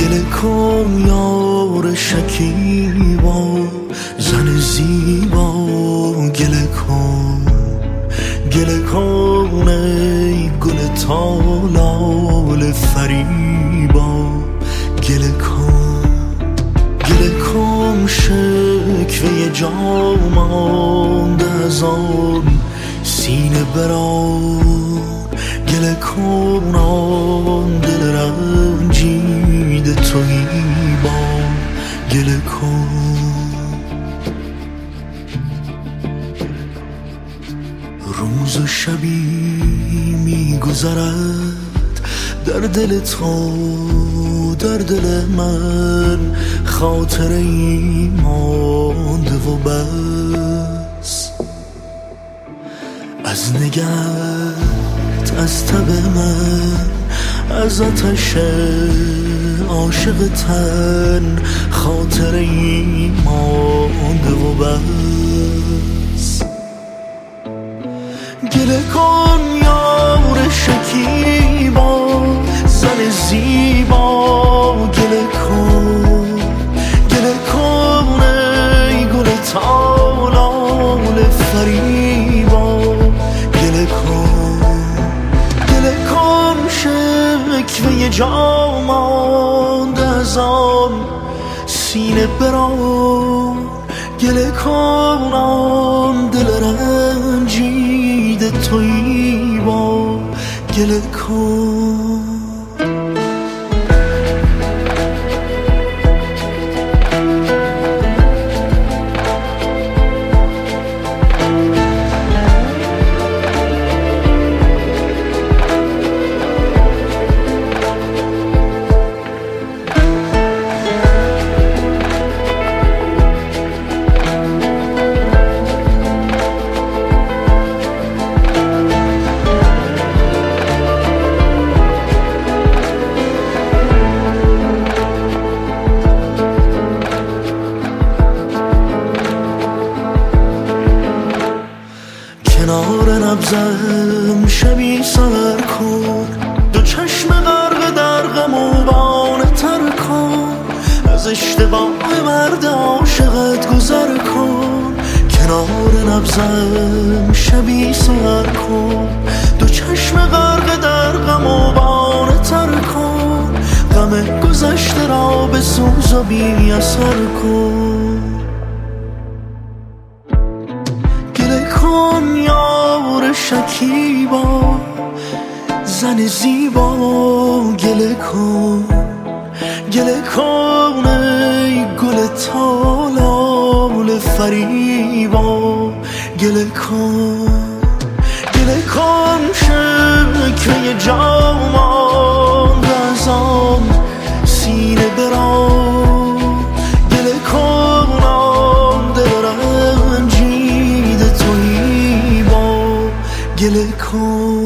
گله کن یار شکیبا، زن زیبا گله کن، گله کن ای گل تالال فریبا، گله کن، گله کن شکوه جا مانده از آن سینه بران، گله کن آن دل رنجیده تویی با، گله کن. روز و شبی میگذرد در دل تو، در دل من خاطره ای مانده و بس، از نگهت، از تب من، از آتش عاشق تن خاطره ای مانده و بس. گله کن یار شکیبا، زن زیبا گله کن، گله کن ای گل تالال فریبا، گله کن، گله کن شکوه جا مانده از آن سینه بران، گله کن آن دل رنجیده تویی با، گله کن. کنار نبضم شبی سر کن، دو چشم غرق در غم و بانه تر کن، از اشتباه مرد عاشقت گذر کن. کنار نبضم شبی سر کن، دو چشم غرق در غم و بانه تر کن، غم گذشته را به سوز و بی اثر کن. گله کن یار شکیبا، زن زیبا گله کن، گله کن ای گل تالال فریبا، گله کن، گله کن شکوه جا مانده از آن سینه بران، گله کن آن دل رنجیده تویی با، گله کن.